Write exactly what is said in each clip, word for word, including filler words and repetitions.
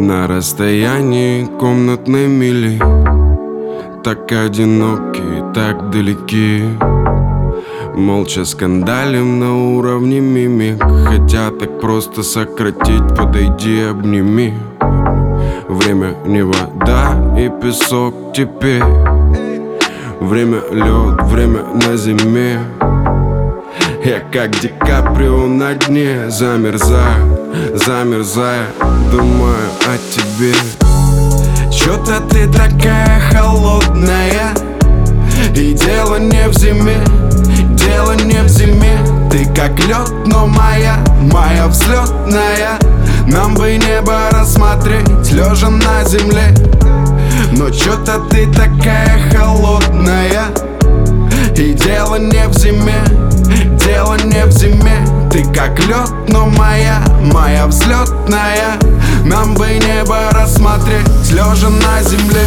На расстоянии комнатной мили, так одиноки, так далеки. Молча скандалим на уровне мимик, хотя так просто сократить, подойди, обними. Время не вода и песок теперь. Время лед, время на зиме. Я как Ди Каприо на дне, замерзаю, замерзая, думаю о тебе. Чё-то ты такая холодная, и дело не в зиме, дело не в зиме. Ты как лед, но моя, моя взлетная. Нам бы небо рассмотреть, лежа на земле. Но чё-то ты такая холодная, и дело не в зиме, дело не в зиме. Ты как лед, но моя, моя взлетная. Нам бы небо рассмотреть, лежа на земле.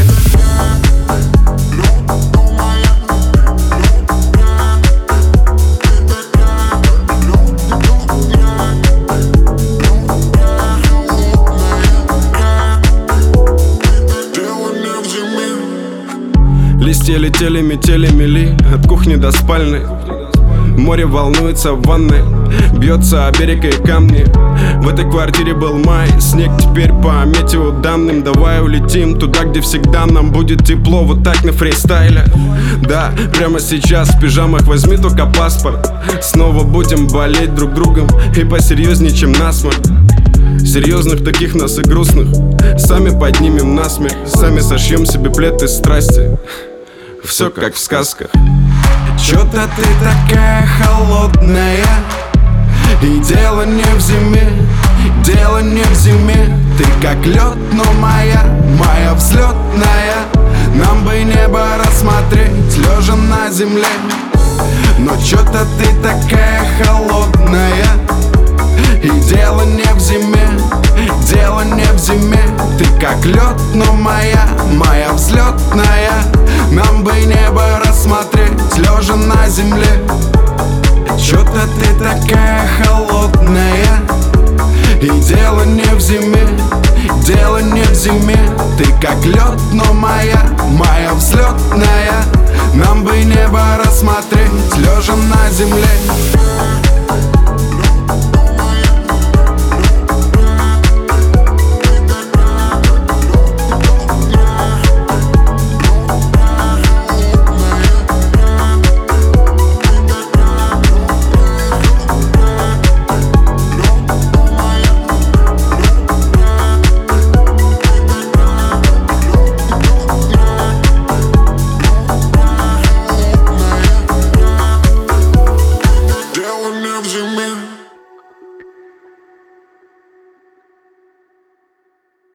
Листья летели, метели, мели от кухни до спальни. Море волнуется в ванной, бьется о берег и камни. В этой квартире был май, снег теперь по метеоданным. Давай улетим туда, где всегда нам будет тепло, вот так на фристайле. Да, прямо сейчас в пижамах возьми только паспорт. Снова будем болеть друг другом и посерьезнее, чем насморк. Серьезных таких нас и грустных сами поднимем насмех, сами сошьем себе плед из страсти. Все как в сказках. Чё-то ты такая холодная, и дело не в зиме, дело не в зиме. Ты как лед, но моя, моя взлетная. Нам бы небо рассмотреть, лежа на земле. Но чё-то ты такая холодная, и дело не в зиме, дело не в зиме. Ты как лед, но моя, моя взлетная. Нам бы небо рассмотреть, лежа на земле. Чё-то ты такая холодная, и дело не в зиме, дело не в зиме. Ты как лед, но моя, моя взлетная. Нам бы небо рассмотреть, лежа на земле.